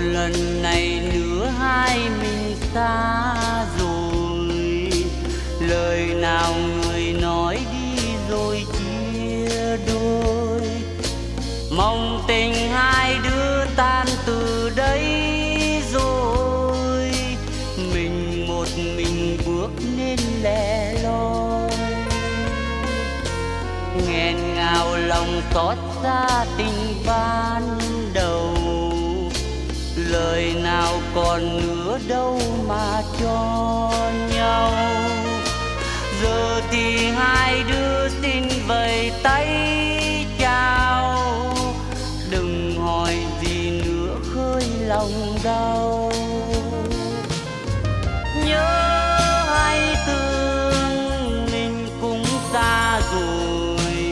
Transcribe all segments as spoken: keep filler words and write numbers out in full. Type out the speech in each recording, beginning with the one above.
lần này nữa hai mình xa rồi, lời nào người nói đi rồi chia đôi. Mong tình hai đứa tan từ đây rồi, mình một mình bước nên lẻ loi. Nghẹn ngào lòng xót xa tình ban đầu, lời nào còn nữa đâu mà cho nhau. Giờ thì hai đứa xin vẫy tay chào, đừng hỏi gì nữa khơi lòng đau. Nhớ hay thương mình cũng xa rồi,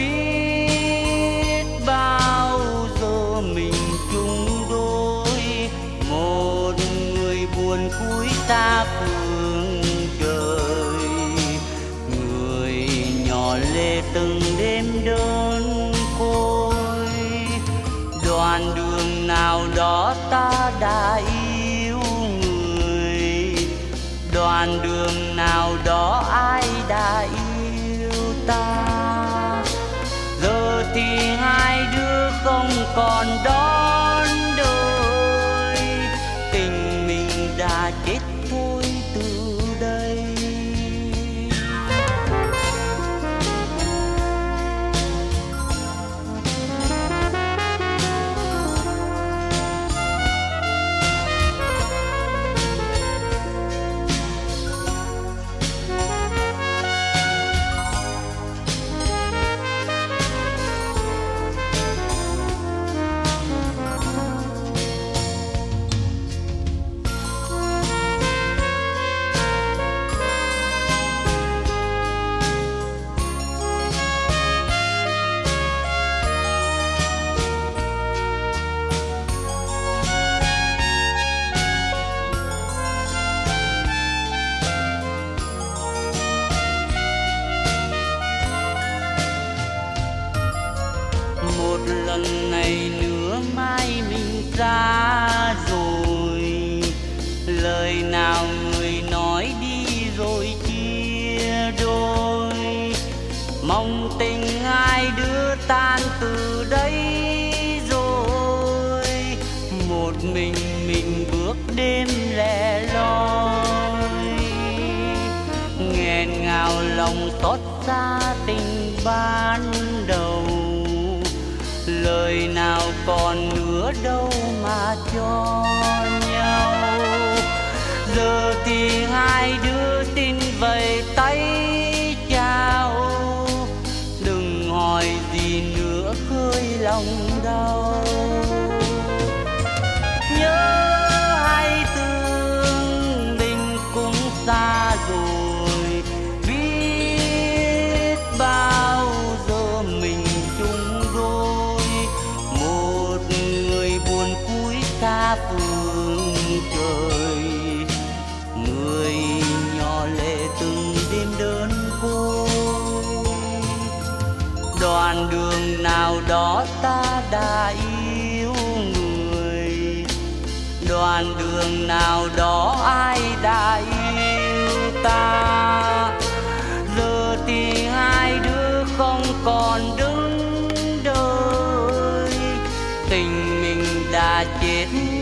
biết bao giờ mình chung đôi. Một người buồn cuối xa phương trời, người nhỏ lệ từng đêm đơn côi. Đoạn đường nào đó ta đã yêu người, đoạn đường nào đó ai đã yêu ta. Giờ thì hai đứa không còn đón đời, tình mình đã chết thôi từ đây. Một lần này nữa mai mình ra rồi, lời nào người nói đi rồi chia đôi. Mong tình hai đứa tan từ đây rồi, một mình mình bước đêm lẻ loi. Nghẹn ngào lòng xót xa tình ban đầu, lời nào còn nữa đâu mà cho nhau. Giờ thì hai đứa xin vẫy tay chào, đừng hỏi gì nữa khơi lòng đau. Nhớ hay thương mình cũng xa rồi, biết bao giờ mình chung đôi. Một người buồn cuối xa phương trời, người nhỏ lệ từng đêm đơn côi. Đoạn đường nào đó ta đã yêu người, đoạn đường nào đó ai đã yêu ta. Giờ thì hai đứa không còn đứng đợi, tình mình đã chết